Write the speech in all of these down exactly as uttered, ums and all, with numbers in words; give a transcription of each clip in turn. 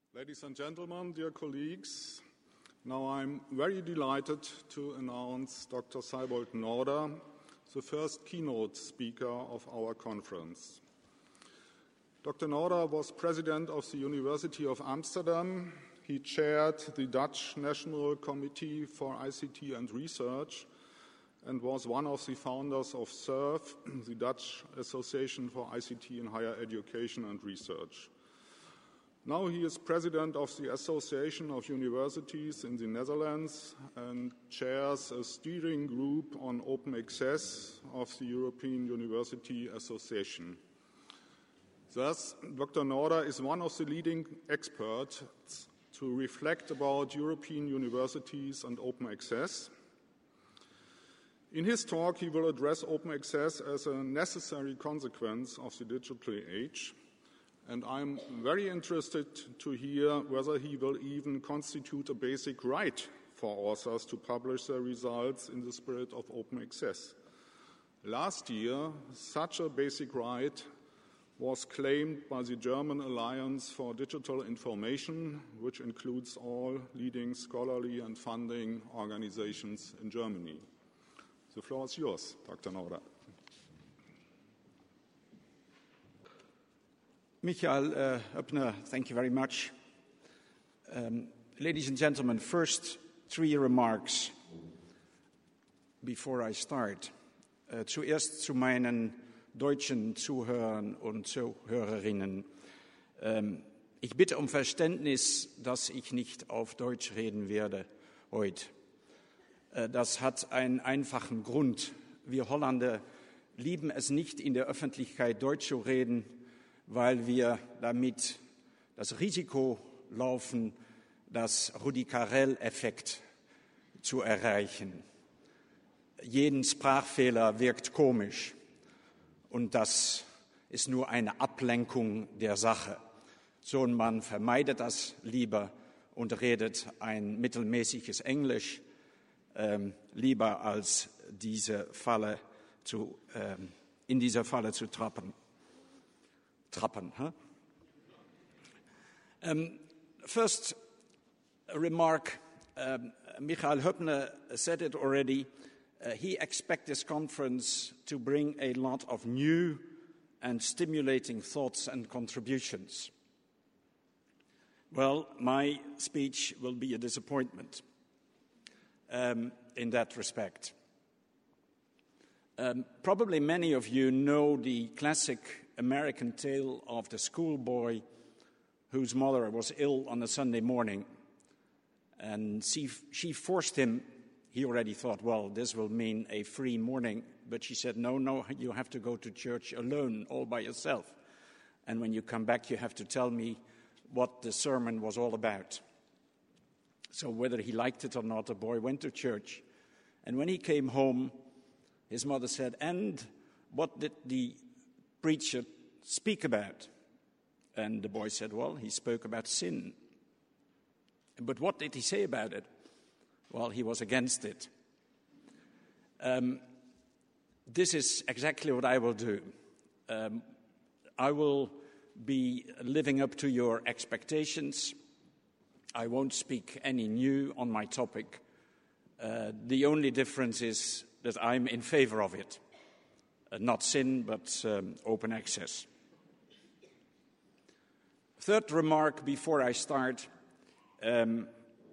Ladies and gentlemen, dear colleagues, now I'm very delighted to announce Doctor Seibold Norder, the first keynote speaker of our conference. Doctor Norder was president of the University of Amsterdam. He chaired the Dutch National Committee for I C T and Research and was one of the founders of S U R F, the Dutch Association for I C T in Higher Education and Research. Now he is president of the Association of Universities in the Netherlands and chairs a steering group on open access of the European University Association. Thus, Doctor Norder is one of the leading experts to reflect about European universities and open access. In his talk, he will address open access as a necessary consequence of the digital age. And I'm very interested to hear whether he will even constitute a basic right for authors to publish their results in the spirit of open access. Last year, such a basic right was claimed by the German Alliance for Digital Information, which includes all leading scholarly and funding organizations in Germany. The floor is yours, Doctor Norder. Michael uh, Huebner, thank you very much. Um, ladies and gentlemen, first three remarks before I start. Uh, zuerst zu meinen deutschen Zuhörern und Zuhörerinnen. Ähm, ich bitte um Verständnis, dass ich nicht auf Deutsch reden werde heute. Äh, das hat einen einfachen Grund. Wir Holländer lieben es nicht, in der Öffentlichkeit Deutsch zu reden, weil wir damit das Risiko laufen, das Rudi Carrel-Effekt zu erreichen. Jeden Sprachfehler wirkt komisch und das ist nur eine Ablenkung der Sache. So, und man vermeidet das lieber und redet ein mittelmäßiges Englisch ähm, lieber als diese Falle zu, ähm, in diese Falle zu trappen. Trappen, huh? Um, first, a remark. Um, Michael Huebner said it already. Uh, he expects this conference to bring a lot of new and stimulating thoughts and contributions. Well, my speech will be a disappointment um, in that respect. Um, probably many of you know the classic American tale of the schoolboy whose mother was ill on a Sunday morning. And she, she forced him, he already thought, well, this will mean a free morning. But she said, no, no, you have to go to church alone, all by yourself. And when you come back, you have to tell me what the sermon was all about. So whether he liked it or not, the boy went to church. And when he came home, his mother said, and what did the preacher speak about? And the boy said, well, he spoke about sin. But what did he say about it? Well, he was against it. Um, this is exactly what I will do. Um, I will be living up to your expectations. I won't speak any new on my topic. Uh, the only difference is that I'm in favor of it. Uh, not sin, but um, open access. Third remark before I start. Um,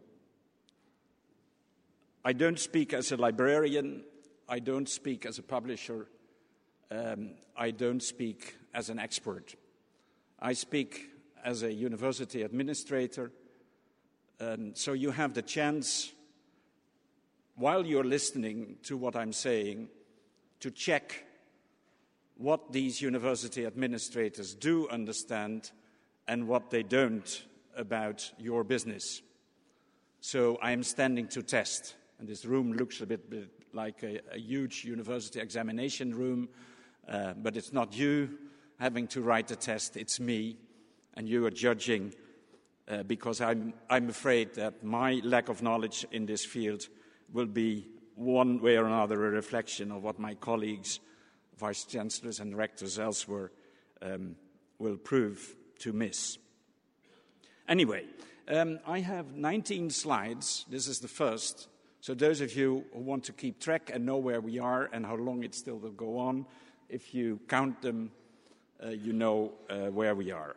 I don't speak as a librarian. I don't speak as a publisher. Um, I don't speak as an expert. I speak as a university administrator. Um, so you have the chance, while you're listening to what I'm saying, to check what these university administrators do understand and what they don't about your business. So I am standing to test. And this room looks a bit, bit like a, a huge university examination room, uh, but it's not you having to write the test, it's me, and you are judging uh, because I'm, I'm afraid that my lack of knowledge in this field will be one way or another a reflection of what my colleagues, vice chancellors and rectors elsewhere um, will prove to miss. Anyway, um, I have nineteen slides. This is the first. So those of you who want to keep track and know where we are and how long it still will go on, if you count them, uh, you know uh, where we are.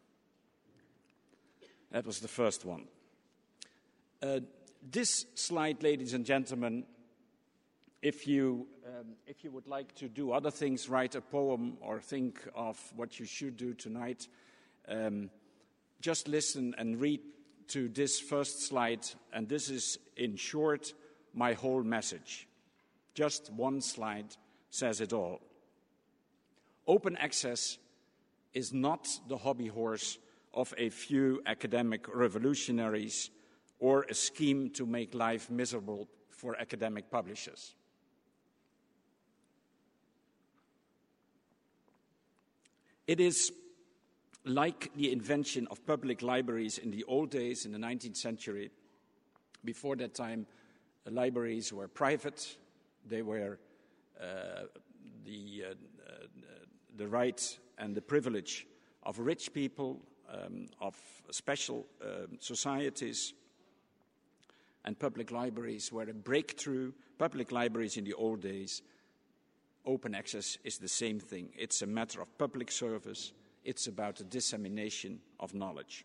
That was the first one. Uh, this slide, ladies and gentlemen, if you, um, if you would like to do other things, write a poem or think of what you should do tonight, um, just listen and read to this first slide, and this is, in short, my whole message. Just one slide says it all. Open access is not the hobby horse of a few academic revolutionaries or a scheme to make life miserable for academic publishers. It is like the invention of public libraries in the old days in the nineteenth century. Before that time, uh, libraries were private. They were uh, the, uh, uh, the right and the privilege of rich people, um, of special uh, societies. And public libraries were a breakthrough. Public libraries in the old days, open access is the same thing. It's a matter of public service. It's about the dissemination of knowledge.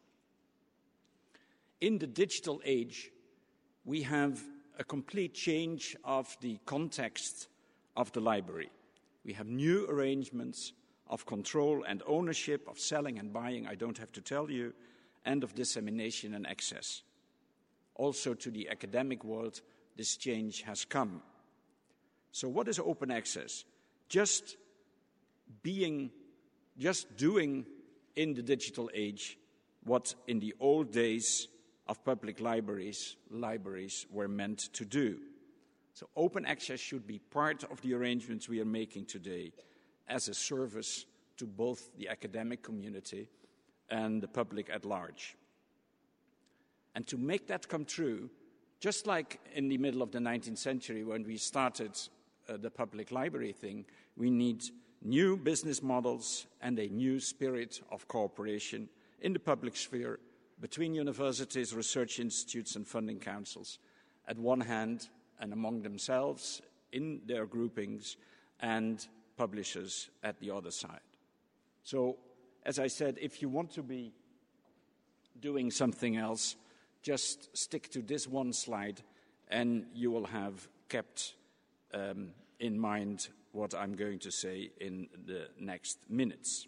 In the digital age, we have a complete change of the context of the library. We have new arrangements of control and ownership, of selling and buying, I don't have to tell you, and of dissemination and access. Also to the academic world, this change has come. So what is open access? Just being Just doing in the digital age what in the old days of public libraries, libraries were meant to do. So open access should be part of the arrangements we are making today as a service to both the academic community and the public at large. And to make that come true, just like in the middle of the nineteenth century when we started uh, the public library thing, we need new business models and a new spirit of cooperation in the public sphere between universities, research institutes and funding councils at one hand and among themselves in their groupings and publishers at the other side. So, as I said, if you want to be doing something else, just stick to this one slide and you will have kept um, in mind what I'm going to say in the next minutes.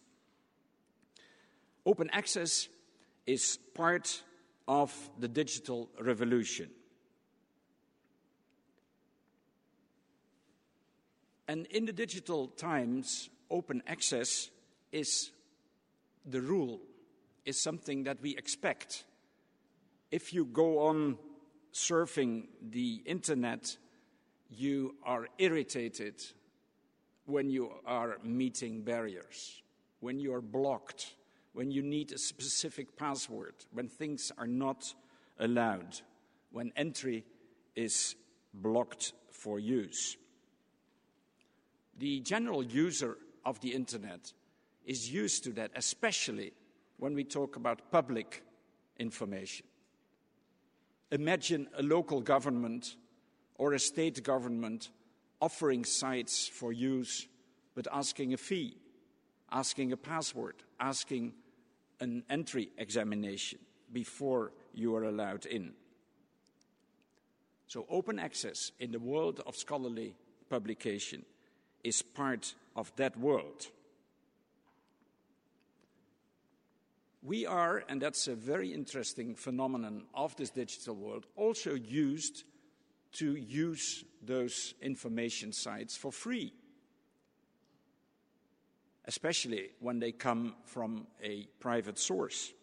Open access is part of the digital revolution. And in the digital times, open access is the rule, is something that we expect. If you go on surfing the internet, you are irritated when you are meeting barriers, when you are blocked, when you need a specific password, when things are not allowed, when entry is blocked for use. The general user of the internet is used to that, especially when we talk about public information. Imagine a local government or a state government offering sites for use, but asking a fee, asking a password, asking an entry examination before you are allowed in. So open access in the world of scholarly publication is part of that world. We are, and that's a very interesting phenomenon of this digital world, also used to use those information sites for free, especially when they come from a private source.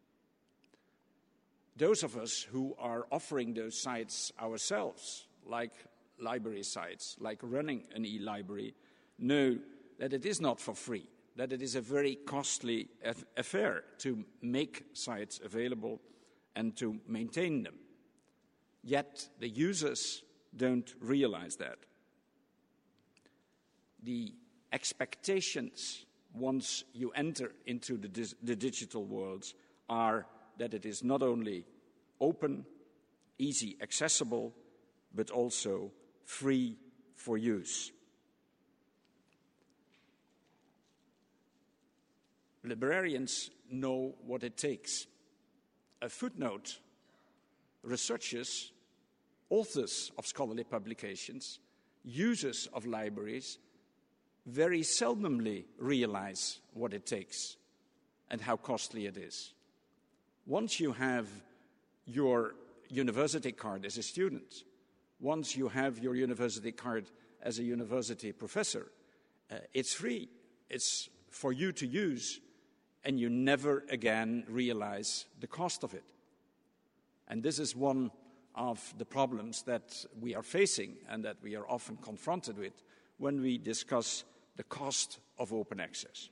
Those of us who are offering those sites ourselves, like library sites, like running an e-library, know that it is not for free, that it is a very costly affair to make sites available and to maintain them. Yet the users don't realize that. The expectations once you enter into the, the digital world are that it is not only open, easy accessible, but also free for use. Librarians know what it takes. A footnote: researchers, authors of scholarly publications, users of libraries very seldomly realize what it takes and how costly it is. Once you have your university card as a student, once you have your university card as a university professor, uh, it's free. It's for you to use, and you never again realize the cost of it. And this is one of the problems that we are facing and that we are often confronted with when we discuss the cost of open access.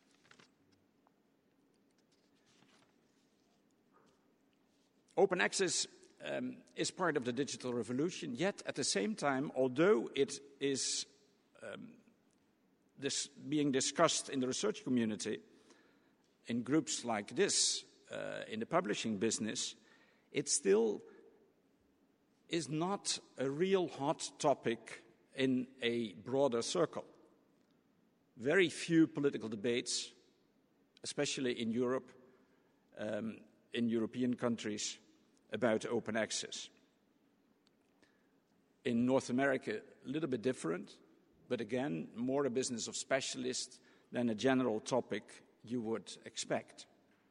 Open access um, is part of the digital revolution, yet at the same time, although it is um, this being discussed in the research community, in groups like this, uh, in the publishing business, it still is not a real hot topic in a broader circle. Very few political debates, especially in Europe, um, in European countries, about open access. In North America, a little bit different, but again, more a business of specialists than a general topic you would expect.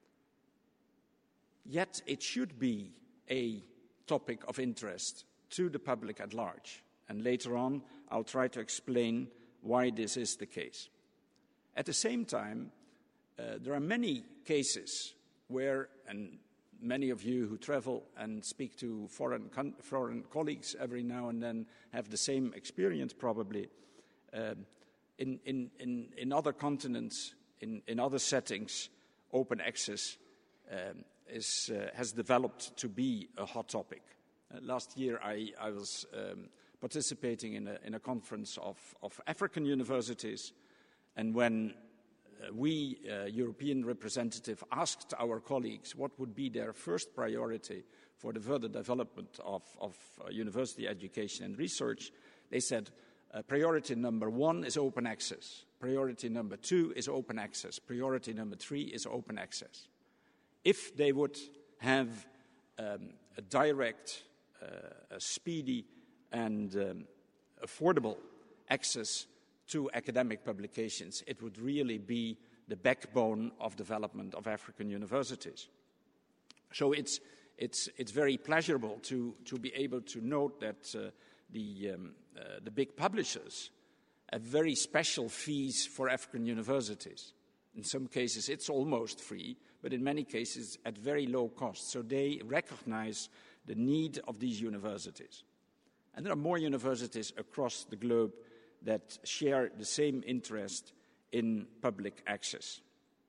Yet it should be a topic of interest to the public at large, and later on I'll try to explain why this is the case. At the same time, uh, there are many cases where, and many of you who travel and speak to foreign, con- foreign colleagues every now and then have the same experience probably, uh, in, in, in, in other continents, in, in other settings, open access um, is, uh, has developed to be a hot topic. Uh, last year I, I was um, participating in a, in a conference of, of African universities, and when uh, we, uh, European representative, asked our colleagues what would be their first priority for the further development of, of uh, university education and research, they said uh, priority number one is open access, priority number two is open access, priority number three is open access. If they would have um, a direct, uh, a speedy and um, affordable access to academic publications, it would really be the backbone of development of African universities. So it's, it's, it's very pleasurable to, to be able to note that uh, the, um, uh, the big publishers have very special fees for African universities. In some cases it's almost free, but in many cases at very low cost. So they recognize the need of these universities. And there are more universities across the globe that share the same interest in public access.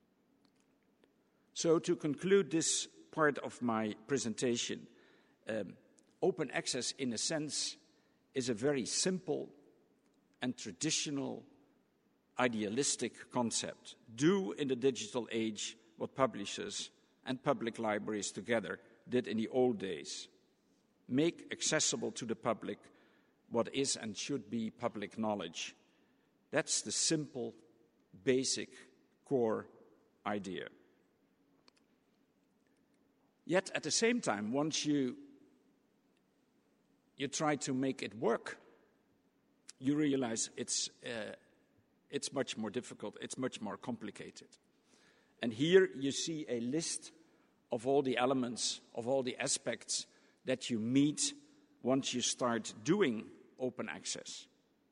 So to conclude this part of my presentation, um, open access in a sense is a very simple and traditional idealistic concept. Do in the digital age what publishers and public libraries together did in the old days. Make accessible to the public what is and should be public knowledge. That's the simple, basic, core idea. Yet at the same time, once you, you try to make it work, you realize it's, uh, it's much more difficult, it's much more complicated. And here you see a list of all the elements, of all the aspects that you meet once you start doing open access.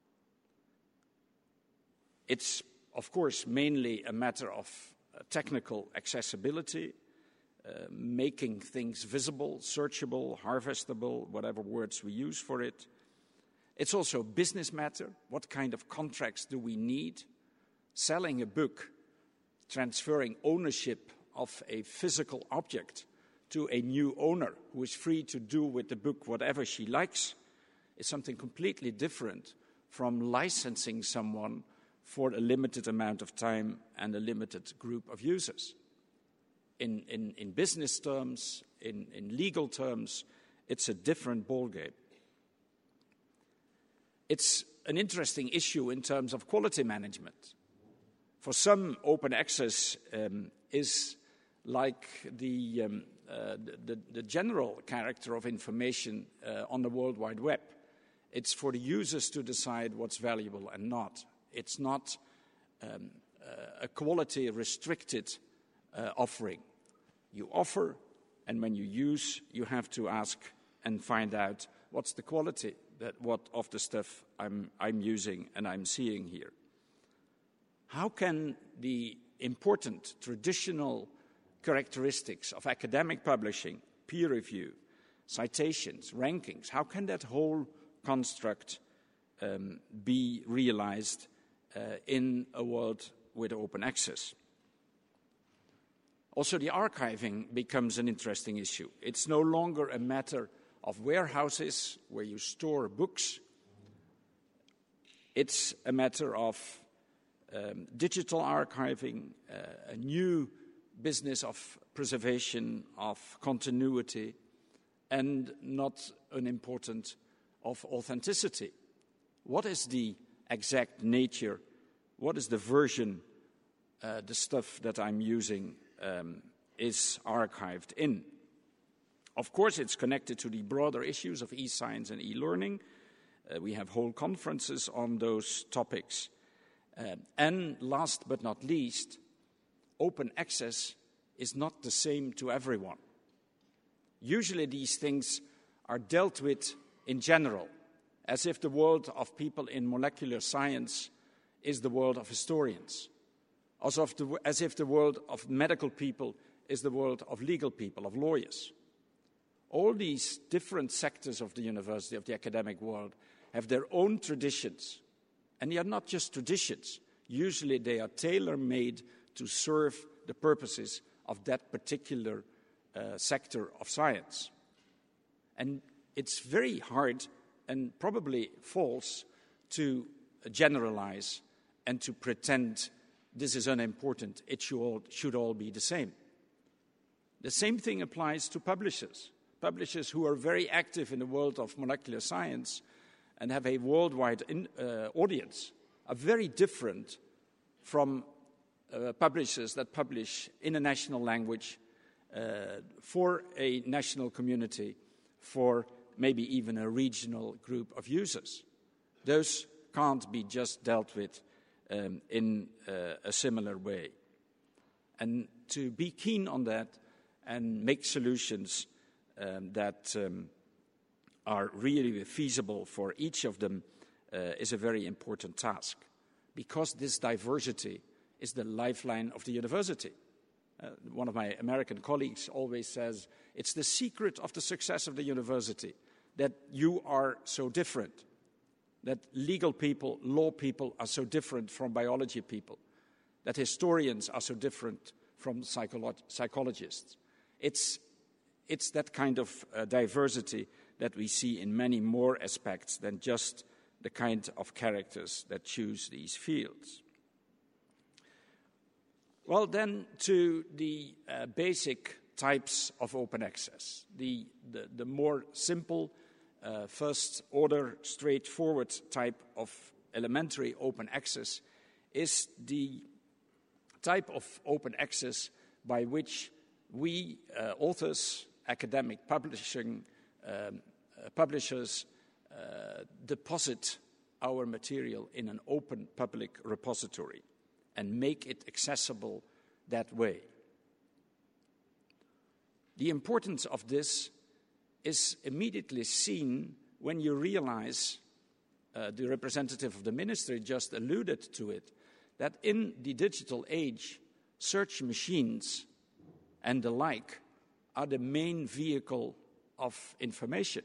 It's, of course, mainly a matter of uh, technical accessibility, uh, making things visible, searchable, harvestable, whatever words we use for it. It's also a business matter. What kind of contracts do we need? Selling a book, transferring ownership of a physical object to a new owner who is free to do with the book whatever she likes is something completely different from licensing someone for a limited amount of time and a limited group of users. in, in, in business terms, in, in legal terms, it's a different ballgame. It's an interesting issue in terms of quality management. For some, open access um, is like the, um, uh, the, the general character of information uh, on the World Wide Web. It's for the users to decide what's valuable and not. It's not um, uh, a quality-restricted uh, offering. You offer, and when you use, you have to ask and find out what's the quality that what of the stuff I'm, I'm using and I'm seeing here. How can the important traditional characteristics of academic publishing, peer review, citations, rankings, how can that whole construct um, be realized uh, in a world with open access? Also, the archiving becomes an interesting issue. It's no longer a matter of warehouses where you store books. It's a matter of um, digital archiving, uh, a new business of preservation, of continuity, and not unimportant of authenticity. What is the exact nature? What is the version, uh, the stuff that I'm using um, is archived in? Of course, it's connected to the broader issues of e-science and e-learning. Uh, we have whole conferences on those topics. Uh, and last but not least, open access is not the same to everyone. Usually these things are dealt with in general, as if the world of people in molecular science is the world of historians, as if the, as if the world of medical people is the world of legal people, of lawyers. All these different sectors of the university, of the academic world, have their own traditions. And they are not just traditions. Usually they are tailor-made to serve the purposes of that particular uh, sector of science. And it's very hard and probably false to generalize and to pretend this is unimportant. It should all, should all be the same. The same thing applies to publishers. Publishers who are very active in the world of molecular science and have a worldwide in, uh, audience are very different from uh, publishers that publish in a national language uh, for a national community, for maybe even a regional group of users. Those can't be just dealt with um, in uh, a similar way. And to be keen on that and make solutions Um, that um, are really feasible for each of them uh, is a very important task, because this diversity is the lifeline of the university. Uh, one of my American colleagues always says, it's the secret of the success of the university, that you are so different, that legal people, law people are so different from biology people, that historians are so different from psycholo- psychologists. It's It's that kind of uh, diversity that we see in many more aspects than just the kind of characters that choose these fields. Well, then to the uh, basic types of open access. The, the, the more simple, uh, first order, straightforward type of elementary open access is the type of open access by which we uh, authors, academic publishing um, uh, publishers uh, deposit our material in an open public repository and make it accessible that way. The importance of this is immediately seen when you realize, uh, the representative of the ministry just alluded to it, that in the digital age, search machines and the like are the main vehicle of information.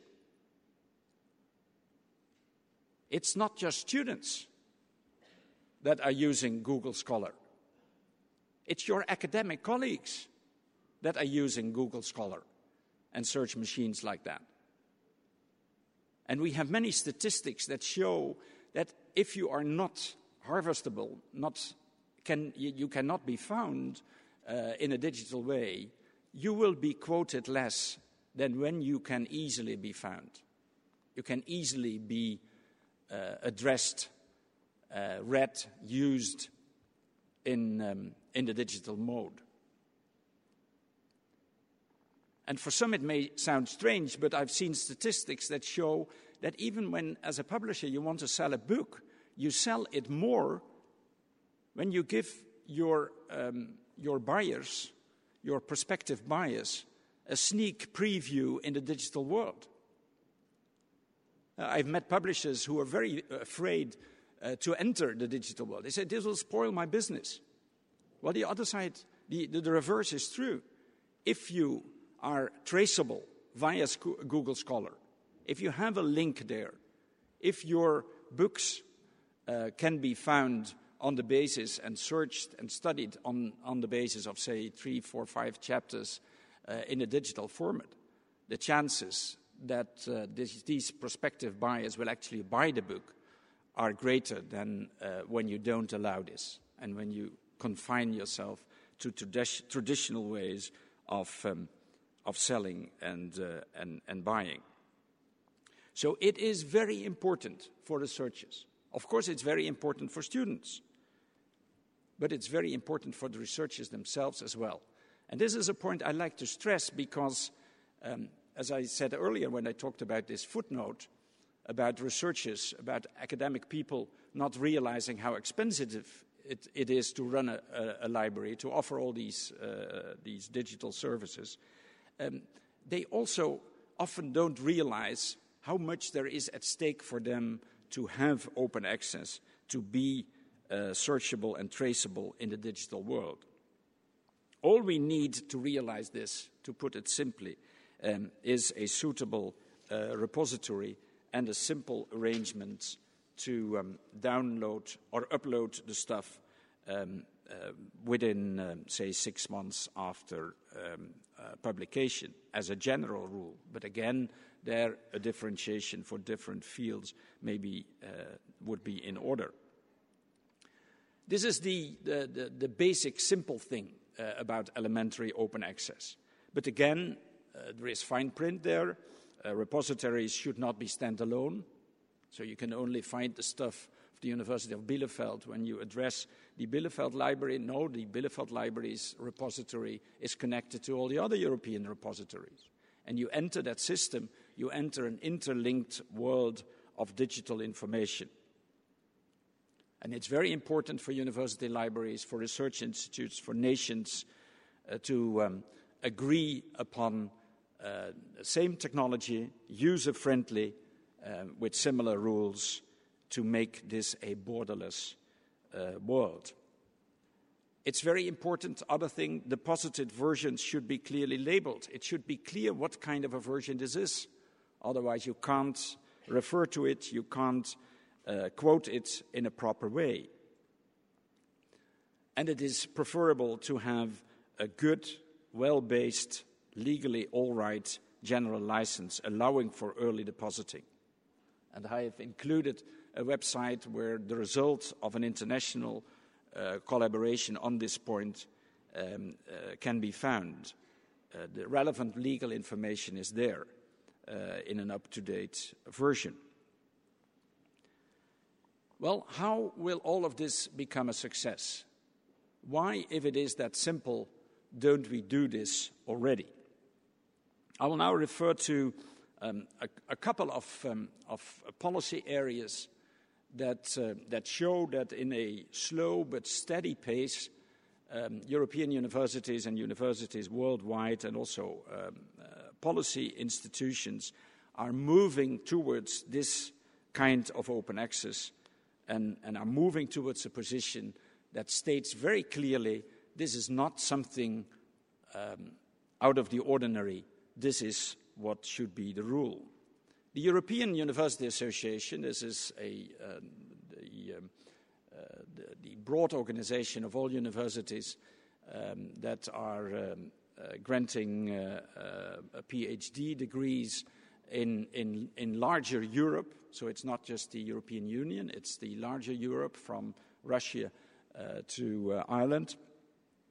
It's not just students that are using Google Scholar. It's your academic colleagues that are using Google Scholar and search machines like that. And we have many statistics that show that if you are not harvestable, not can, you cannot be found uh, in a digital way, you will be quoted less than when you can easily be found. You can easily be uh, addressed, uh, read, used in, um, in the digital mode. And for some it may sound strange, but I've seen statistics that show that even when, as a publisher, you want to sell a book, you sell it more when you give your, um, your buyers, your prospective buyers, a sneak preview in the digital world. Uh, I've met publishers who are very afraid uh, to enter the digital world. They say, this will spoil my business. Well, the other side, the, the, the reverse is true. If you are traceable via Google Scholar, if you have a link there, if your books uh, can be found on the basis and searched and studied on, on the basis of, say, three, four, five chapters uh, in a digital format, the chances that uh, this, these prospective buyers will actually buy the book are greater than uh, when you don't allow this and when you confine yourself to tradi- traditional ways of, um, of selling and, uh, and, and buying. So it is very important for researchers. Of course, it's very important for students, but it's very important for the researchers themselves as well. And this is a point I like to stress because, um, as I said earlier when I talked about this footnote, about researchers, about academic people not realizing how expensive it, it is to run a, a, a library, to offer all these, uh, these digital services, um, they also often don't realize how much there is at stake for them to have open access, to be uh, searchable and traceable in the digital world. All we need to realize this, to put it simply, um, is a suitable uh, repository and a simple arrangement to um, download or upload the stuff um, uh, within, um, say, six months after um, uh, publication, as a general rule. But again, there a differentiation for different fields maybe uh, would be in order. This is the, the, the, the basic, simple thing uh, about elementary open access. But again, uh, there is fine print there. Uh, repositories should not be standalone. So you can only find the stuff of the University of Bielefeld when you address the Bielefeld Library. No, the Bielefeld Library's repository is connected to all the other European repositories. And you enter that system, you enter an interlinked world of digital information. And it's very important for university libraries, for research institutes, for nations uh, to um, agree upon uh, the same technology, user-friendly, uh, with similar rules, to make this a borderless uh, world. It's very important, other thing, deposited versions should be clearly labeled. It should be clear what kind of a version this is. Otherwise, you can't refer to it, you can't uh, quote it in a proper way. And it is preferable to have a good, well-based, legally all right general license allowing for early depositing. And I have included a website where the result of an international uh, collaboration on this point um, uh, can be found. Uh, the relevant legal information is there uh, in an up-to-date version. Well, how will all of this become a success? Why, if it is that simple, don't we do this already? I will now refer to um, a, a couple of, um, of policy areas that, uh, that show that in a slow but steady pace, um, European universities and universities worldwide and also um, uh, policy institutions are moving towards this kind of open access and, and are moving towards a position that states very clearly this is not something um, out of the ordinary. This is what should be the rule. The European University Association, this is a, uh, the, um, uh, the, the broad organization of all universities um, that are um, uh, granting uh, uh, PhD degrees in, in, in larger Europe. So it's not just the European Union, it's the larger Europe from Russia uh, to uh, Ireland.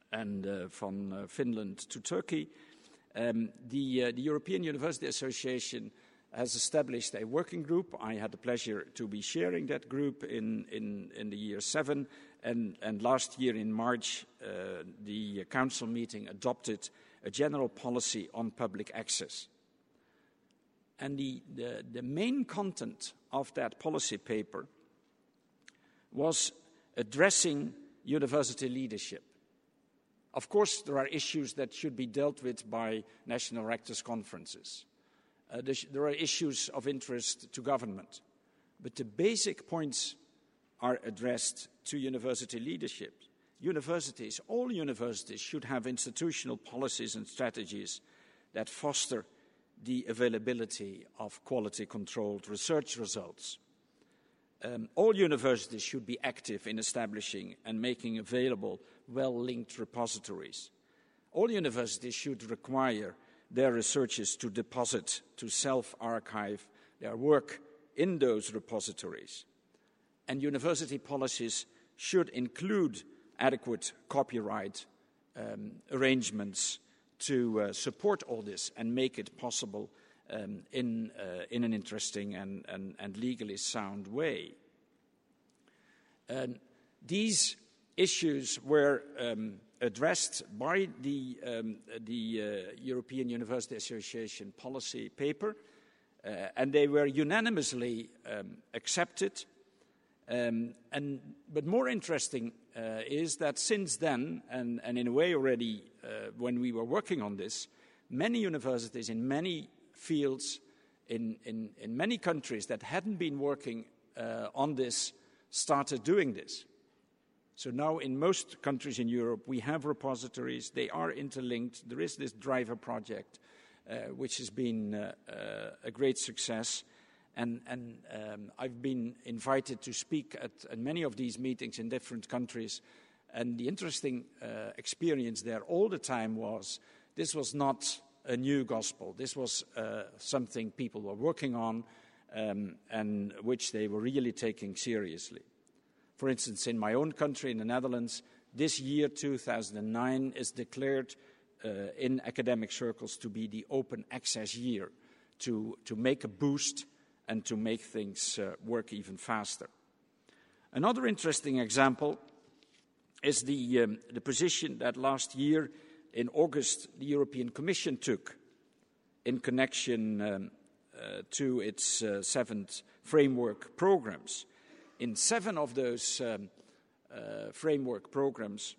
and uh, from uh, Finland to Turkey. Um, the, uh, the European University Association has established a working group. I had the pleasure to be chairing that group in, in, in the year seven, and, and last year in March, uh, the council meeting adopted a general policy on public access. And the, the, the main content of that policy paper was addressing university leadership. Of course, there are issues that should be dealt with by national rectors' conferences. Uh, there are issues of interest to government. But the basic points are addressed to university leadership. Universities, all universities, should have institutional policies and strategies that foster the availability of quality-controlled research results. Um, all universities should be active in establishing and making available well-linked repositories. All universities should require their researchers to deposit, to self-archive their work in those repositories. And university policies should include adequate copyright um, arrangements to uh, support all this and make it possible um, in, uh, in an interesting and, and, and legally sound way. And these issues were um, addressed by the, um, the uh, European University Association policy paper, uh, and they were unanimously um, accepted. Um, and, but more interesting uh, is that since then, and, and in a way already uh, when we were working on this, many universities in many fields, in, in, in many countries that hadn't been working uh, on this, started doing this. So now in most countries in Europe, we have repositories, they are interlinked, there is this driver project, uh, which has been uh, uh, a great success. And, and um, I've been invited to speak at, at many of these meetings in different countries. And the interesting uh, experience there all the time was this was not a new gospel. This was uh, something people were working on um, and which they were really taking seriously. For instance, in my own country, in the Netherlands, this year, two thousand nine, is declared uh, in academic circles to be the open access year, to, to make a boost and to make things uh, work even faster. Another interesting example is the, um, the position that last year in August the European Commission took in connection um, uh, to its uh, seventh framework programs. In seven of those um, uh, framework programs,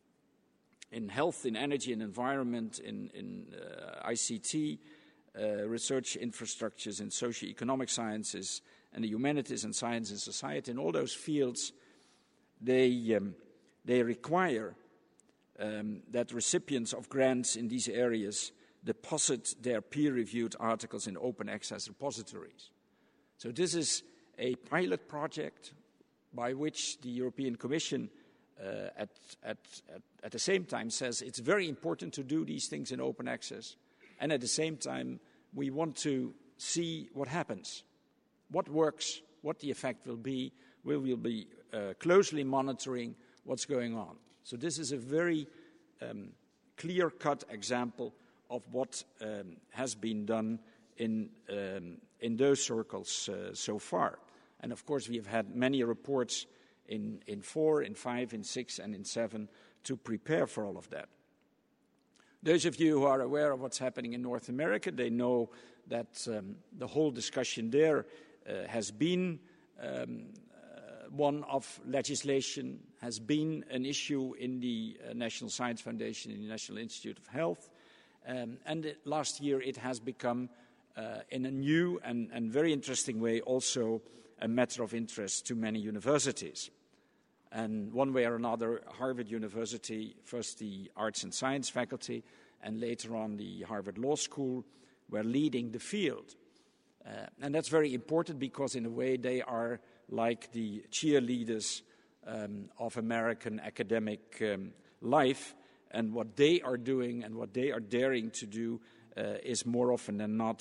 in health, in energy and environment, in, in uh, I C T, Uh, research infrastructures in socio-economic sciences and the humanities and science and society, in all those fields, they, um, they require um, that recipients of grants in these areas deposit their peer-reviewed articles in open access repositories. So this is a pilot project by which the European Commission uh, at, at, at, at the same time says it's very important to do these things in open access. And at the same time, we want to see what happens, what works, what the effect will be. We will be uh, closely monitoring what's going on. So this is a very um, clear-cut example of what um, has been done in, um, in those circles uh, so far. And of course, we have had many reports in, in four, in five, in six, and in seven to prepare for all of that. Those of you who are aware of what's happening in North America, they know that um, the whole discussion there uh, has been um, uh, one of legislation, has been an issue in the uh, National Science Foundation, in the National Institute of Health. Um, and it, last year it has become, uh, in a new and, and very interesting way, also a matter of interest to many universities. And one way or another, Harvard University, first the Arts and Science faculty, and later on the Harvard Law School, were leading the field. Uh, and that's very important because in a way they are like the cheerleaders um, of American academic um, life. And what they are doing and what they are daring to do uh, is more often than not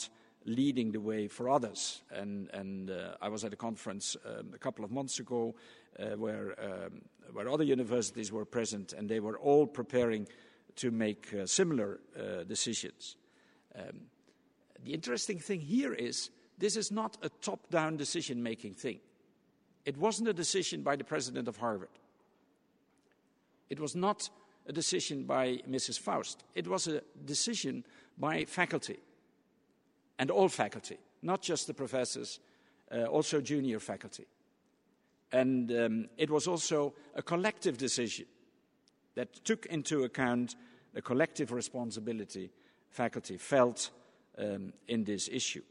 leading the way for others. And, and uh, I was at a conference um, a couple of months ago uh, where, um, where other universities were present, and they were all preparing to make uh, similar uh, decisions. Um, the interesting thing here is this is not a top-down decision-making thing. It wasn't a decision by the president of Harvard. It was not a decision by Missus Faust. It was a decision by faculty, and all faculty, not just the professors, uh, also junior faculty. And um, it was also a collective decision that took into account the collective responsibility faculty felt um, in this issue.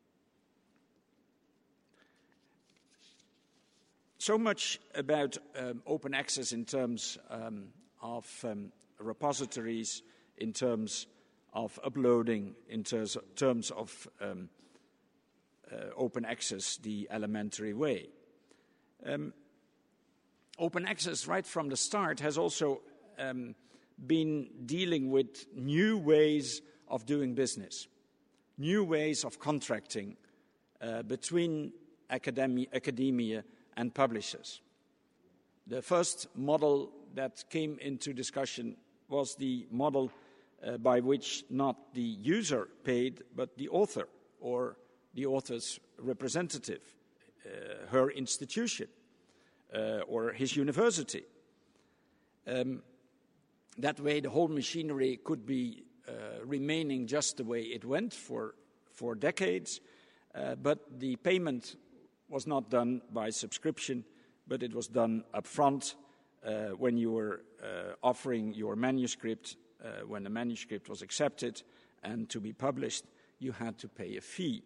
So much about um, open access in terms um, of um, repositories, in terms of uploading, in terms of, terms of um, uh, open access the elementary way. Um, open access right from the start has also um, been dealing with new ways of doing business, new ways of contracting uh, between academia, academia and publishers. The first model that came into discussion was the model uh, by which not the user paid, but the author or the author's representative, uh, her institution uh, or his university. Um, that way the whole machinery could be uh, remaining just the way it went for, for decades, uh, but the payment was not done by subscription, but it was done up front uh, when you were uh, offering your manuscript. Uh, when the manuscript was accepted and to be published, you had to pay a fee.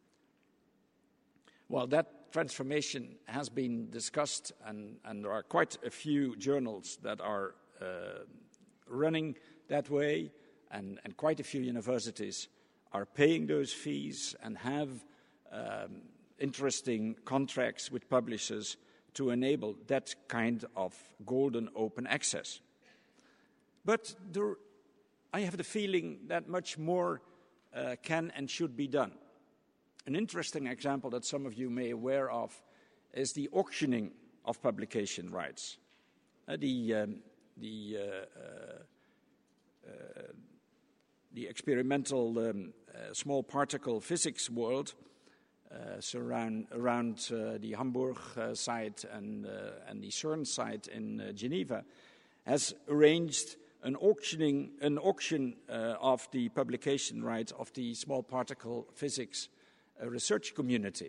Well, that transformation has been discussed, and, and there are quite a few journals that are uh, running that way, and, and quite a few universities are paying those fees and have um, interesting contracts with publishers to enable that kind of golden open access. But there, I have the feeling that much more uh, can and should be done. An interesting example that some of you may be aware of is the auctioning of publication rights. Uh, the, um, the, uh, uh, uh, the experimental um, uh, small particle physics world Uh, so around, around uh, the Hamburg uh, site and, uh, and the CERN site in uh, Geneva, has arranged an auctioning, an auction uh, of the publication rights of the small particle physics uh, research community.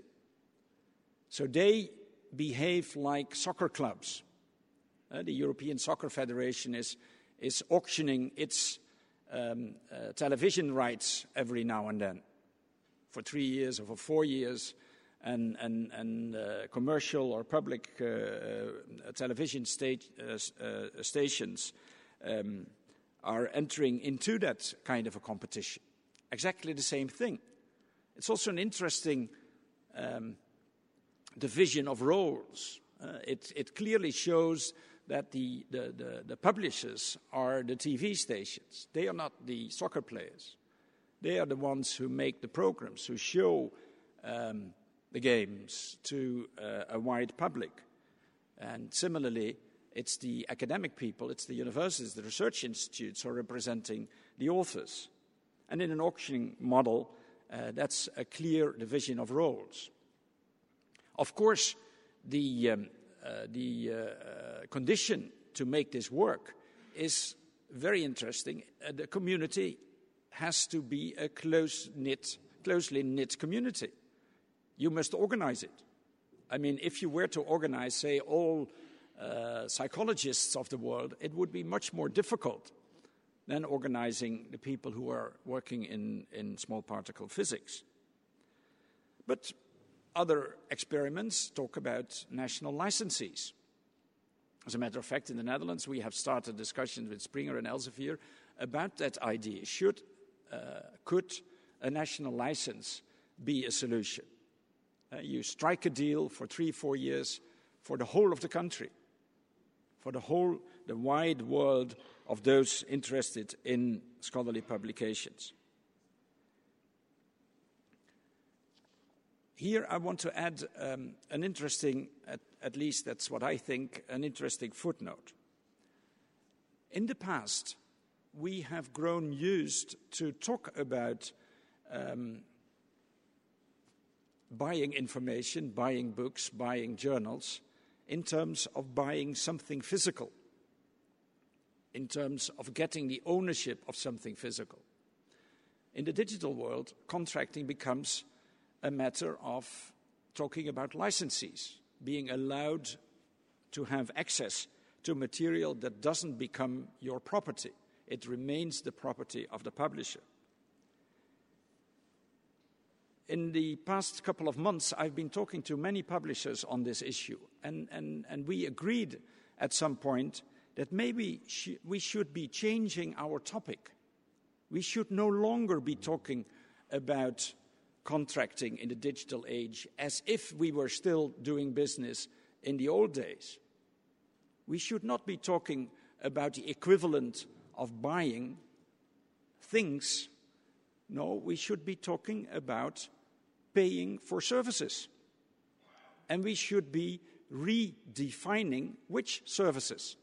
So they behave like soccer clubs. Uh, the European Soccer Federation is, is auctioning its um, uh, television rights every now and then, for three years or for four years, and, and, and uh, commercial or public uh, uh, television state, uh, uh, stations um, are entering into that kind of a competition. Exactly the same thing. It's also an interesting um, division of roles. Uh, it, it clearly shows that the, the, the, the publishers are the T V stations. They are not the soccer players. They are the ones who make the programs, who show um, the games to uh, a wide public. And similarly, it's the academic people, it's the universities, the research institutes who are representing the authors. And in an auctioning model, uh, that's a clear division of roles. Of course, the, um, uh, the uh, uh, condition to make this work is very interesting. Uh, the community has to be a close-knit, closely knit community. You must organize it. I mean, if you were to organize, say, all uh, psychologists of the world, it would be much more difficult than organizing the people who are working in, in small particle physics. But other experiments talk about national licensees. As a matter of fact, in the Netherlands, we have started discussions with Springer and Elsevier about that idea. Should Uh, could a national license be a solution? Uh, you strike a deal for three, four years for the whole of the country, for the whole, the wide world of those interested in scholarly publications. here I want to add um, an interesting, at, at least that's what I think, an interesting footnote. In the past, we have grown used to talk about um, buying information, buying books, buying journals, in terms of buying something physical, in terms of getting the ownership of something physical. In the digital world, contracting becomes a matter of talking about licensees, being allowed to have access to material that doesn't become your property. It remains the property of the publisher. In the past couple of months, I've been talking to many publishers on this issue, and, and, and we agreed at some point that maybe sh- we should be changing our topic. We should no longer be talking about contracting in the digital age as if we were still doing business in the old days. We should not be talking about the equivalent of buying things. No, we should be talking about paying for services. And we should be redefining which services.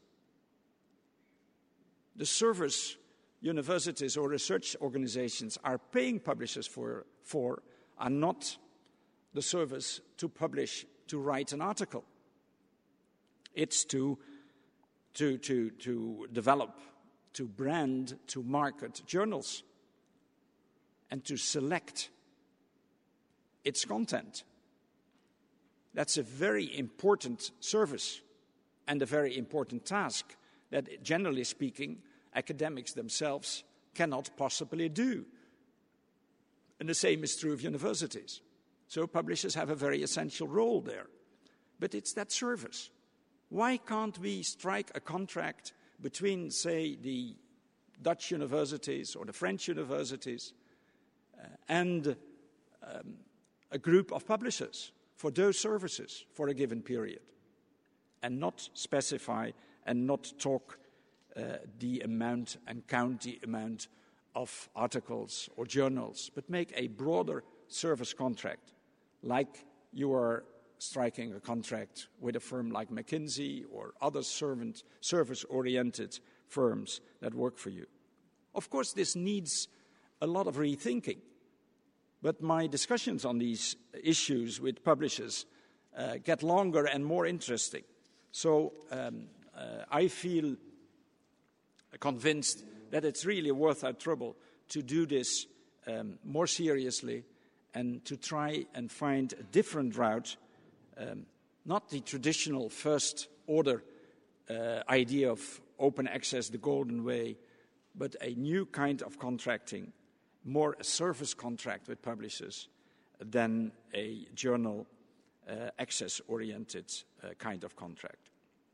The service universities or research organizations are paying publishers for, for are not the service to publish, to write an article. It's to, to, to, to develop, to brand, to market journals, and to select its content. That's a very important service and a very important task that, generally speaking, academics themselves cannot possibly do. And the same is true of universities. So publishers have a very essential role there. But it's that service. Why can't we strike a contract between, say, the Dutch universities or the French universities uh, and um, a group of publishers for those services for a given period, and not specify and not talk uh, the amount and count the amount of articles or journals, but make a broader service contract, like you are striking a contract with a firm like McKinsey or other servant, service-oriented firms that work for you. Of course, this needs a lot of rethinking, but my discussions on these issues with publishers uh, get longer and more interesting. So um, uh, I feel convinced that it's really worth our trouble to do this um, more seriously and to try and find a different route, um, not the traditional first order uh, idea of open access, the golden way, but a new kind of contracting, more a service contract with publishers than a journal uh, access-oriented uh, kind of contract.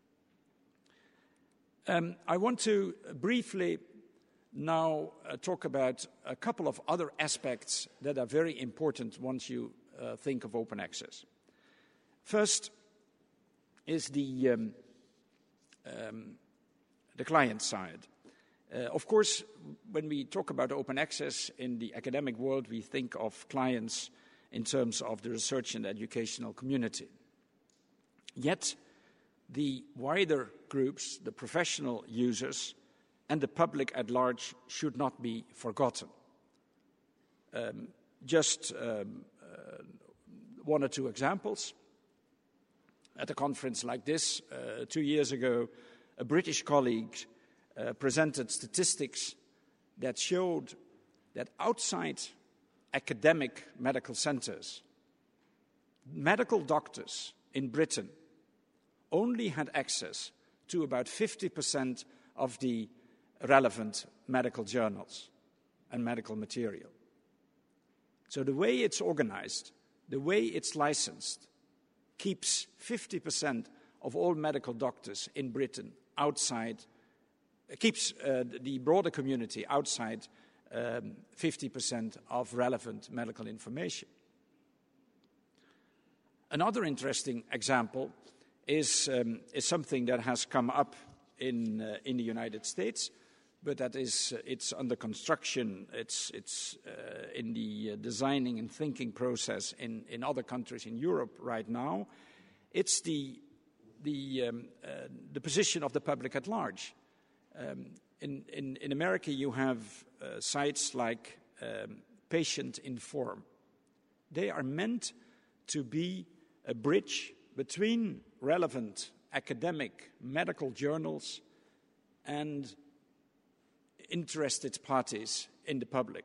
Um, I want to briefly now uh, talk about a couple of other aspects that are very important once you uh, think of open access. First is the, um, um, the client side. Uh, of course, when we talk about open access in the academic world, we think of clients in terms of the research and educational community. Yet, the wider groups, the professional users, and the public at large should not be forgotten. Um, just um, uh, one or two examples. At a conference like this, uh, two years ago, a British colleague uh, presented statistics that showed that outside academic medical centers, medical doctors in Britain only had access to about fifty percent of the relevant medical journals and medical material. So the way it's organized, the way it's licensed, keeps fifty percent of all medical doctors in Britain outside, keeps uh, the broader community outside um, fifty percent of relevant medical information. Another interesting example is, um, is something that has come up in, uh, in the United States. but that is, uh, it's under construction, it's, it's uh, in the uh, designing and thinking process in, in other countries in Europe right now. It's the, the, um, uh, the position of the public at large. Um, in, in, in America, you have uh, sites like um, Patient Inform. They are meant to be a bridge between relevant academic medical journals and interested parties in the public,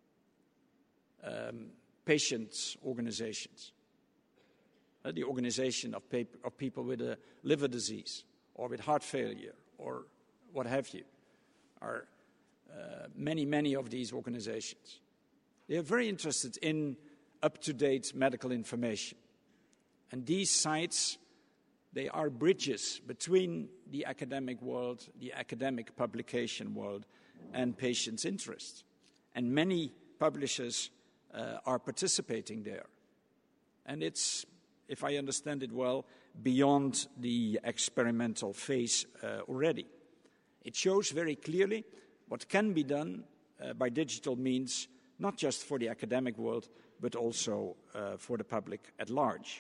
um, patients' organizations, uh, the organization of, pap- of people with a liver disease or with heart failure or what have you, are uh, many, many of these organizations. They are very interested in up-to-date medical information. And these sites, they are bridges between the academic world, the academic publication world, and patients' interests. And many publishers uh, are participating there. And it's, if I understand it well, beyond the experimental phase uh, already. It shows very clearly what can be done uh, by digital means, not just for the academic world, but also uh, for the public at large.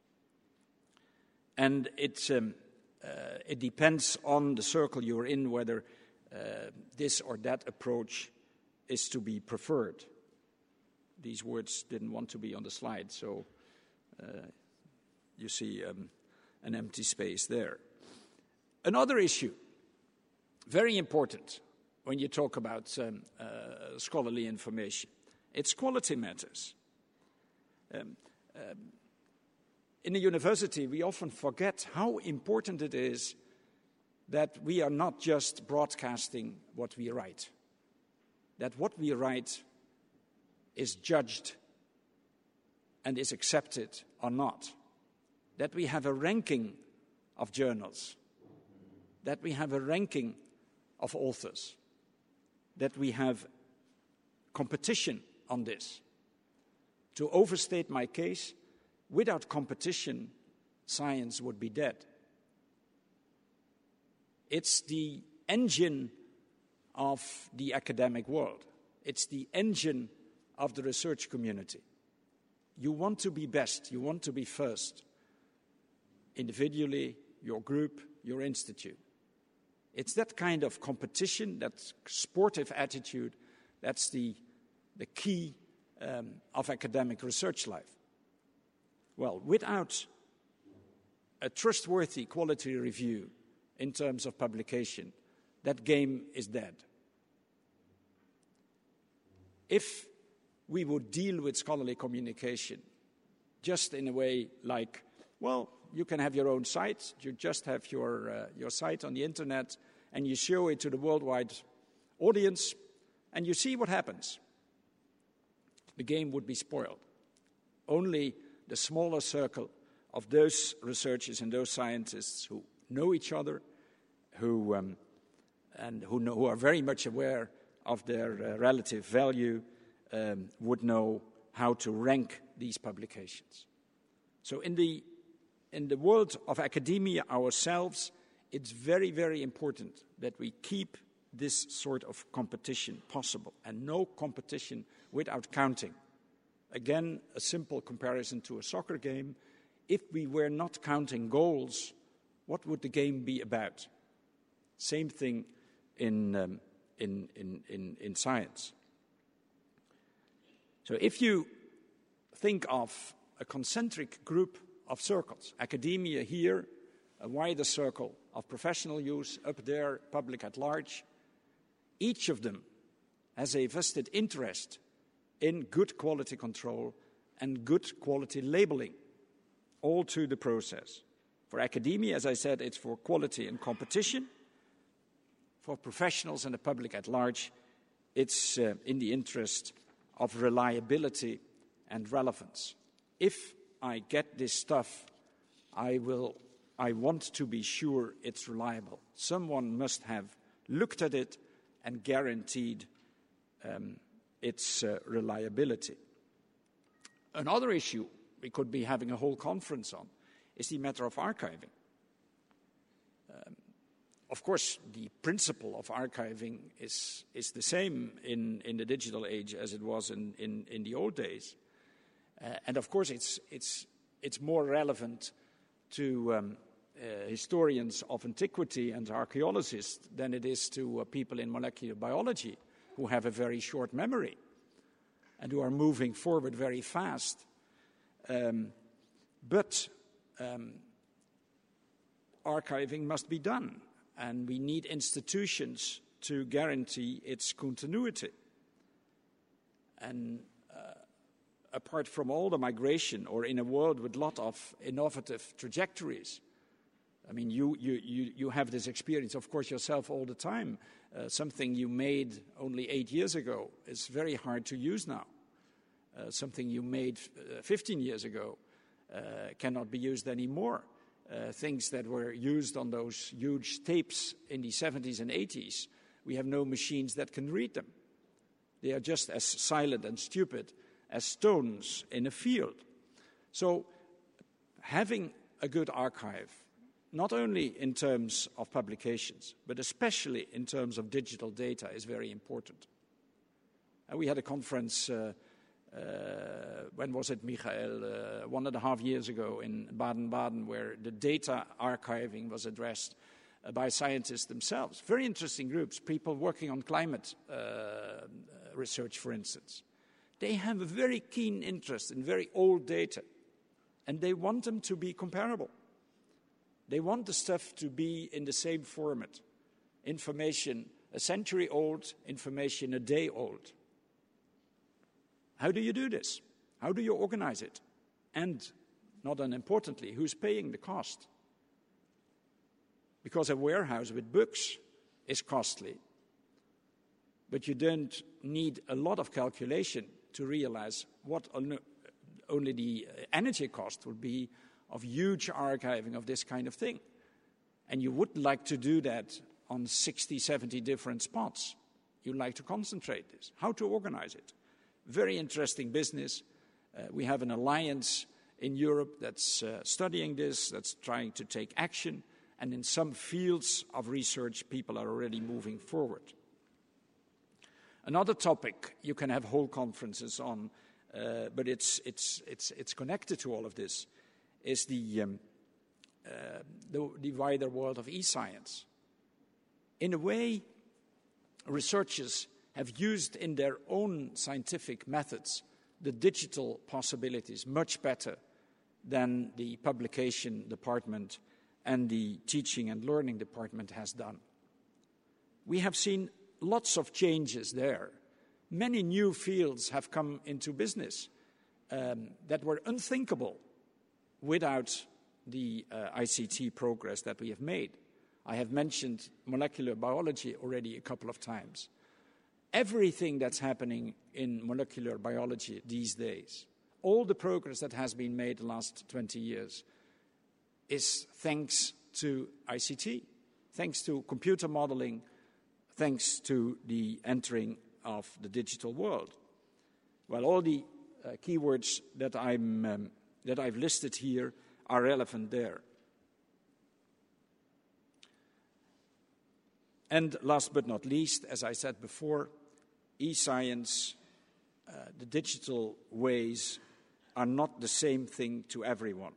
And it, um, uh, it depends on the circle you're in whether uh, this or that approach is to be preferred. These words didn't want to be on the slide, so uh, you see um, an empty space there. Another issue, very important when you talk about um, uh, scholarly information, it's quality matters. Um, um, in a university, we often forget how important it is that we are not just broadcasting what we write, that what we write is judged and is accepted or not, that we have a ranking of journals, that we have a ranking of authors, that we have competition on this. To overstate my case, without competition, science would be dead. It's the engine of the academic world. It's the engine of the research community. You want to be best, you want to be first, individually, your group, your institute. It's that kind of competition, that sportive attitude, that's the, the key um, of academic research life. Well, without a trustworthy quality review in terms of publication, that game is dead. If we would deal with scholarly communication just in a way like, well, you can have your own site, you just have your, uh, your site on the internet, and you show it to the worldwide audience, and you see what happens. The game would be spoiled. Only the smaller circle of those researchers and those scientists who know each other, who um, and who, know, who are very much aware of their uh, relative value, um, would know how to rank these publications. So in the in the world of academia ourselves, it's very, very important that we keep this sort of competition possible, and no competition without counting. Again, a simple comparison to a soccer game. If we were not counting goals, what would the game be about? Same thing in, um, in, in, in, in science. So if you think of a concentric group of circles, academia here, a wider circle of professional use, up there, public at large, each of them has a vested interest in good quality control and good quality labeling, all through the process. For academia, as I said, it's for quality and competition. For professionals and the public at large, it's uh, in the interest of reliability and relevance. If I get this stuff, I will, I want to be sure it's reliable. Someone must have looked at it and guaranteed um, its uh, reliability. Another issue we could be having a whole conference on is the matter of archiving. Um, of course, the principle of archiving is, is the same in, in the digital age as it was in, in, in the old days. Uh, and of course, it's, it's, it's more relevant to um, uh, historians of antiquity and archaeologists than it is to uh, people in molecular biology who have a very short memory and who are moving forward very fast. Um, but um, archiving must be done, and we need institutions to guarantee its continuity. And uh, apart from all the migration, or in a world with a lot of innovative trajectories, I mean, you, you, you, you have this experience, of course, yourself all the time. Uh, something you made only eight years ago is very hard to use now. Uh, something you made uh, fifteen years ago uh, cannot be used anymore. Uh, things that were used on those huge tapes in the seventies and eighties, we have no machines that can read them. They are just as silent and stupid as stones in a field. So having a good archive, not only in terms of publications, but especially in terms of digital data, is very important. And we had a conference, uh, uh, when was it, Michael? Uh, one and a half years ago in Baden-Baden, where the data archiving was addressed uh, by scientists themselves. Very interesting groups, people working on climate uh, research, for instance. They have a very keen interest in very old data, and they want them to be comparable. They want the stuff to be in the same format. Information a century old, information a day old. How do you do this? How do you organize it? And, not unimportantly, who's paying the cost? Because a warehouse with books is costly, but you don't need a lot of calculation to realize what only the energy cost would be of huge archiving of this kind of thing. And you wouldn't like to do that on sixty, seventy different spots. You like to concentrate this. How to organize it? Very interesting business. Uh, we have an alliance in Europe that's uh, studying this, that's trying to take action. And in some fields of research, people are already moving forward. Another topic you can have whole conferences on, uh, but it's, it's, it's, it's connected to all of this, is the, um, uh, the, the wider world of e-science. In a way, researchers have used in their own scientific methods the digital possibilities much better than the publication department and the teaching and learning department has done. We have seen lots of changes there. Many new fields have come into business um, that were unthinkable without the uh, I C T progress that we have made. I have mentioned molecular biology already a couple of times. Everything that's happening in molecular biology these days, all the progress that has been made the last twenty years, is thanks to I C T, thanks to computer modeling, thanks to the entering of the digital world. Well, all the uh, keywords that, I'm, um, that I've listed here are relevant there. And last but not least, as I said before, e-science, uh, the digital ways are not the same thing to everyone.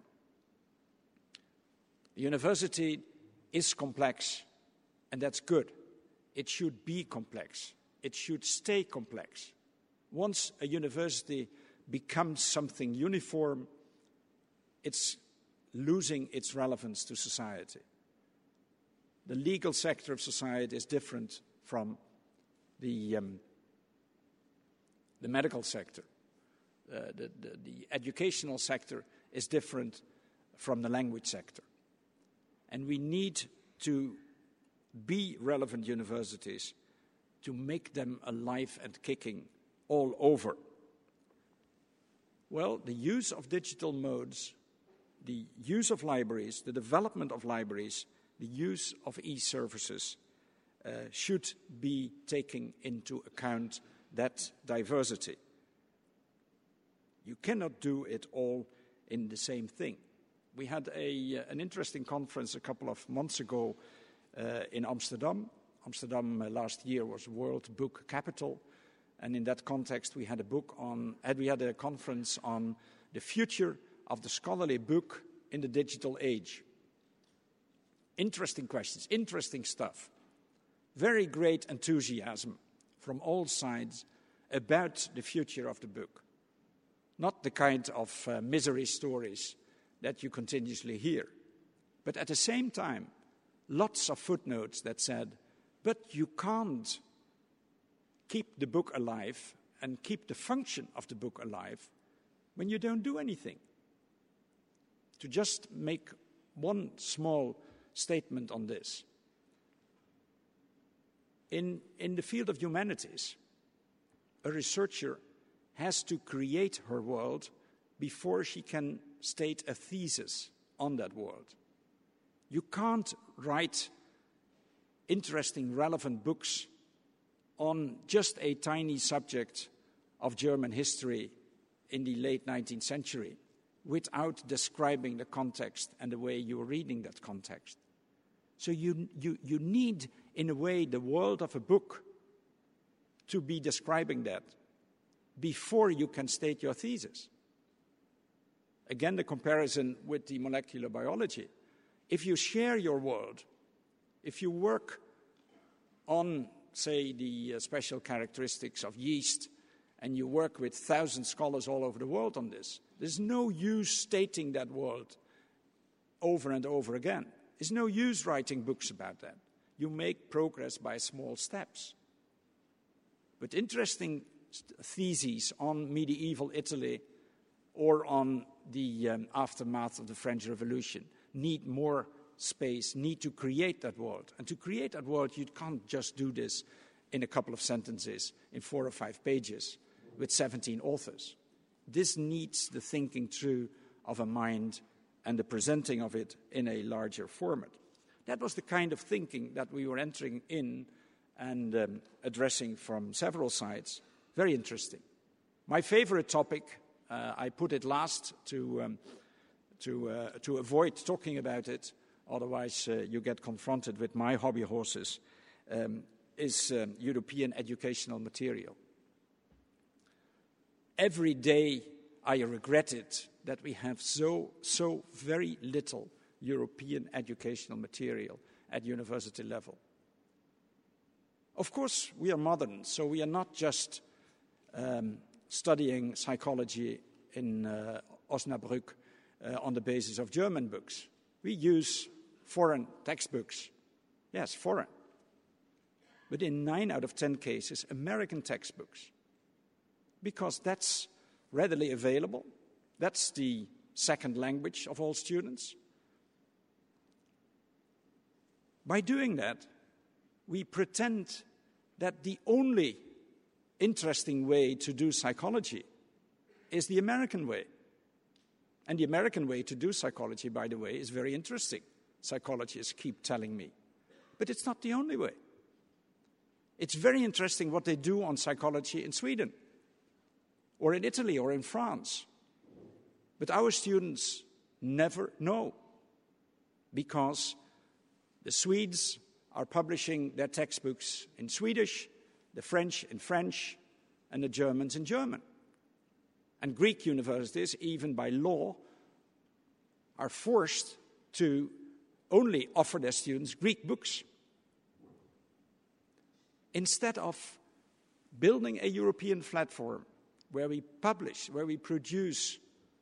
The university is complex, and that's good. It should be complex. It should stay complex. Once a university becomes something uniform, it's losing its relevance to society. The legal sector of society is different from the, um, the medical sector. Uh, the, the, the educational sector is different from the language sector. And we need to be relevant universities to make them alive and kicking all over. Well, the use of digital modes, the use of libraries, the development of libraries, the use of e-services uh, should be taking into account that diversity. You cannot do it all in the same thing. We had a, uh, an interesting conference a couple of months ago uh, in Amsterdam. Amsterdam uh, last year was World Book Capital, and in that context we had a book on, and we had a conference on the future of the scholarly book in the digital age. Interesting questions, interesting stuff. Very great enthusiasm from all sides about the future of the book. Not the kind of uh, misery stories that you continuously hear. But at the same time, lots of footnotes that said, but you can't keep the book alive and keep the function of the book alive when you don't do anything. To just make one small statement on this. In, in the field of humanities, a researcher has to create her world before she can state a thesis on that world. You can't write interesting, relevant books on just a tiny subject of German history in the late nineteenth century without describing the context and the way you're reading that context. So you, you, you need, in a way, the world of a book to be describing that before you can state your thesis. Again, the comparison with the molecular biology. If you share your world, if you work on, say, the uh, special characteristics of yeast, and you work with thousand scholars all over the world on this, there's no use stating that world over and over again. There's no use writing books about that. You make progress by small steps. But interesting theses on medieval Italy or on the um, aftermath of the French Revolution need more space, need to create that world. And to create that world, you can't just do this in a couple of sentences, in four or five pages, with seventeen authors. This needs the thinking through of a mind and the presenting of it in a larger format. That was the kind of thinking that we were entering in and um, addressing from several sides. Very interesting. My favorite topic, uh, I put it last to, um, to, uh, to avoid talking about it, otherwise uh, you get confronted with my hobby horses, um, is um, European educational material. Every day I regret it that we have so, so very little European educational material at university level. Of course, we are modern, so we are not just um, studying psychology in uh, Osnabrück uh, on the basis of German books. We use foreign textbooks. Yes, foreign. But in nine out of ten cases, American textbooks. Because that's readily available. That's the second language of all students. By doing that, we pretend that the only interesting way to do psychology is the American way. And the American way to do psychology, by the way, is very interesting. Psychologists keep telling me. But it's not the only way. It's very interesting what they do on psychology in Sweden, or in Italy, or in France. But our students never know, because the Swedes are publishing their textbooks in Swedish, the French in French, and the Germans in German. And Greek universities, even by law, are forced to only offer their students Greek books. Instead of building a European platform where we publish, where we produce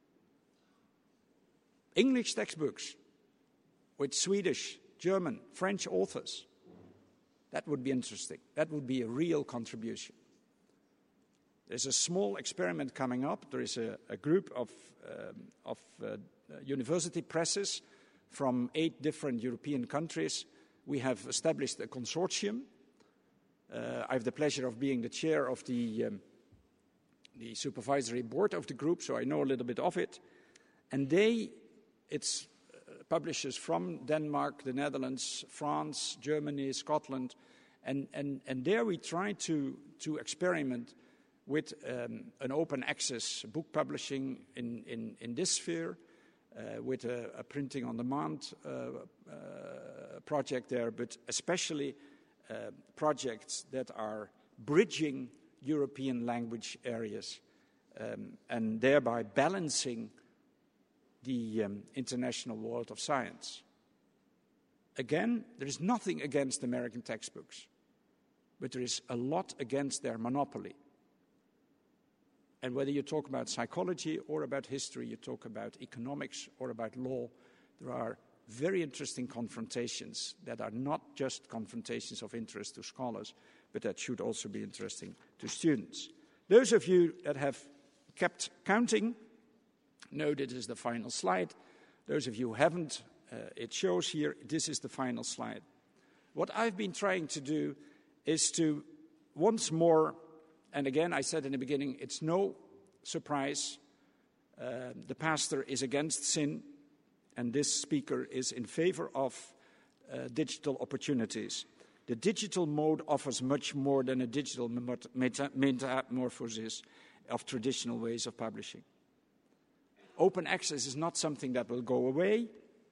English textbooks with Swedish, German, French authors, that would be interesting. That would be a real contribution. There's a small experiment coming up. There is a, a group of, um, of uh, university presses from eight different European countries. We have established a consortium. Uh, I have the pleasure of being the chair of the, um, the supervisory board of the group, so I know a little bit of it. And they, it's uh, publishers from Denmark, the Netherlands, France, Germany, Scotland, and, and, and there we try to, to experiment with um, an open access book publishing in, in, in this sphere, uh, with a, a printing on demand uh, uh, project there, but especially uh, projects that are bridging European language areas um, and thereby balancing the um, international world of science. Again, there is nothing against American textbooks, but there is a lot against their monopoly. And whether you talk about psychology or about history, you talk about economics or about law, there are very interesting confrontations that are not just confrontations of interest to scholars, but that should also be interesting to students. Those of you that have kept counting know that this is the final slide. Those of you who haven't, uh, it shows here, this is the final slide. What I've been trying to do is to once more, and again I said in the beginning, it's no surprise, uh, the pastor is against sin, and this speaker is in favor of uh, digital opportunities. The digital mode offers much more than a digital meta metamorphosis of traditional ways of publishing. Open access is not something that will go away.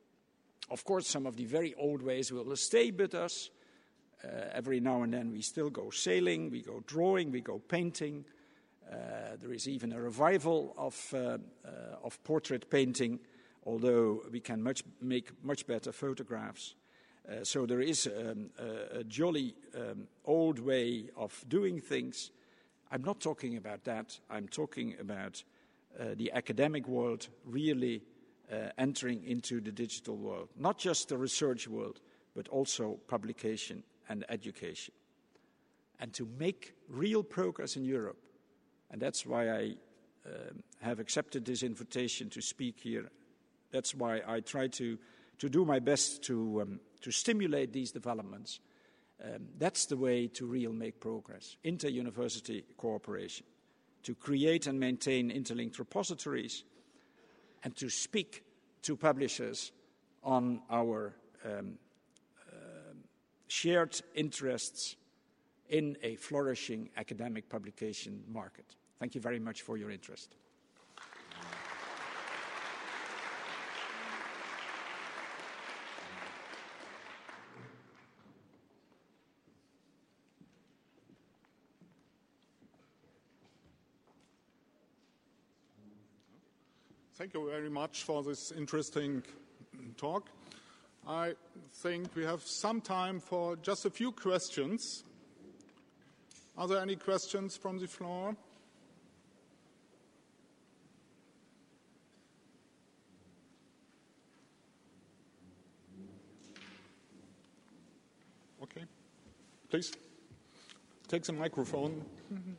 Of course, some of the very old ways will stay with us. Uh, every now and then we still go sailing, we go drawing, we go painting. Uh, there is even a revival of, uh, uh, of portrait painting, although we can much, make much better photographs. Uh, so there is um, a, a jolly um, old way of doing things. I'm not talking about that. I'm talking about uh, the academic world really uh, entering into the digital world. Not just the research world, but also publication and education. And to make real progress in Europe. And that's why I um, have accepted this invitation to speak here. That's why I try to, to do my best to, um, to stimulate these developments. Um, that's the way to real make progress. Inter-university cooperation, to create and maintain interlinked repositories, and to speak to publishers on our um, uh, shared interests in a flourishing academic publication market. Thank you very much for your interest. Thank you very much for this interesting talk. I think we have some time for just a few questions. Are there any questions from the floor? Okay. Please, take the microphone. Mm-hmm.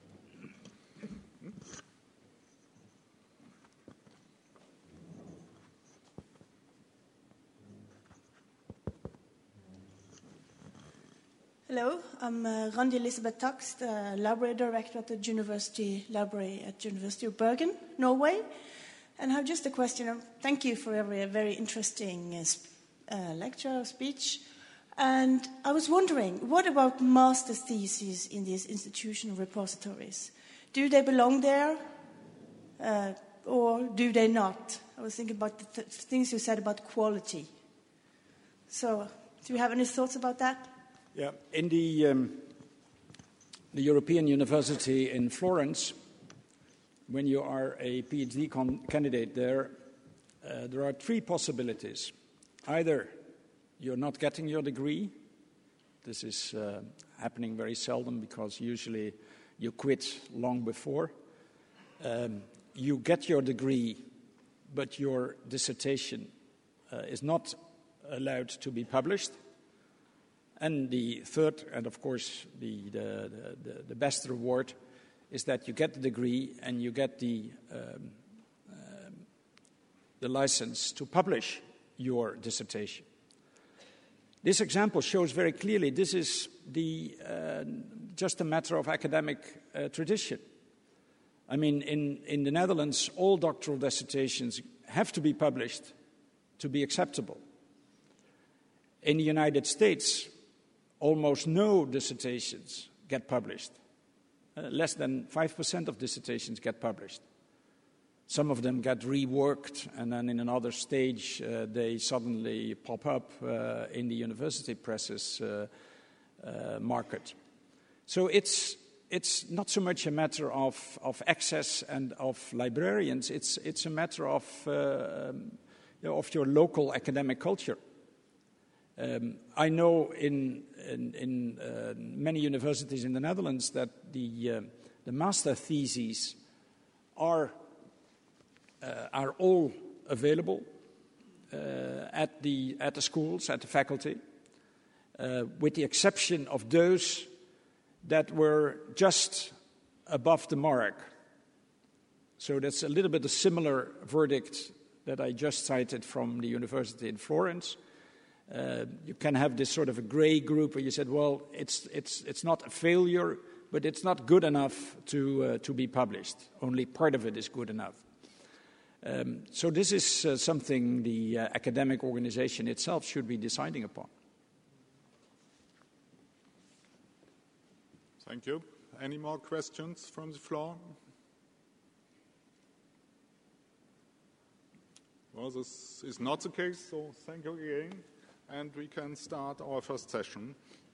Hello, I'm uh, Randi Elisabeth Takst, uh, Library Director at the University Library at University of Bergen, Norway. And I have just a question. Of, thank you for every very interesting uh, uh, lecture, speech. And I was wondering, what about master's theses in these institutional repositories? Do they belong there uh, or do they not? I was thinking about the th things you said about quality. So do you have any thoughts about that? Yeah, in the, um, the European University in Florence, when you are a PhD candidate there, uh, there are three possibilities. Either you're not getting your degree. This is uh, happening very seldom because usually you quit long before. Um, you get your degree, but your dissertation uh, is not allowed to be published. And the third, and of course the, the, the, the best reward, is that you get the degree and you get the, um, um, the license to publish your dissertation. This example shows very clearly this is the, uh, just a matter of academic uh, tradition. I mean, in, in the Netherlands, all doctoral dissertations have to be published to be acceptable. In the United States, almost no dissertations get published. Uh, less than five percent of dissertations get published. Some of them get reworked, and then in another stage, uh, they suddenly pop up uh, in the university presses uh, uh, market. So it's it's not so much a matter of, of access and of librarians. It's it's a matter of uh, um, you know, of your local academic culture. Um, I know in in, in uh, many universities in the Netherlands that the uh, the master theses are. Uh, are all available uh, at the at the schools, at the faculty, uh, with the exception of those that were just above the mark. So that's a little bit a similar verdict that I just cited from the university in Florence. Uh, you can have this sort of a gray group where you said, well, it's it's it's not a failure, but it's not good enough to uh, to be published. Only part of it is good enough. Um, so this is uh, something the uh, academic organization itself should be deciding upon. Thank you. Any more questions from the floor? Well, this is not the case, so thank you again. And we can start our first session.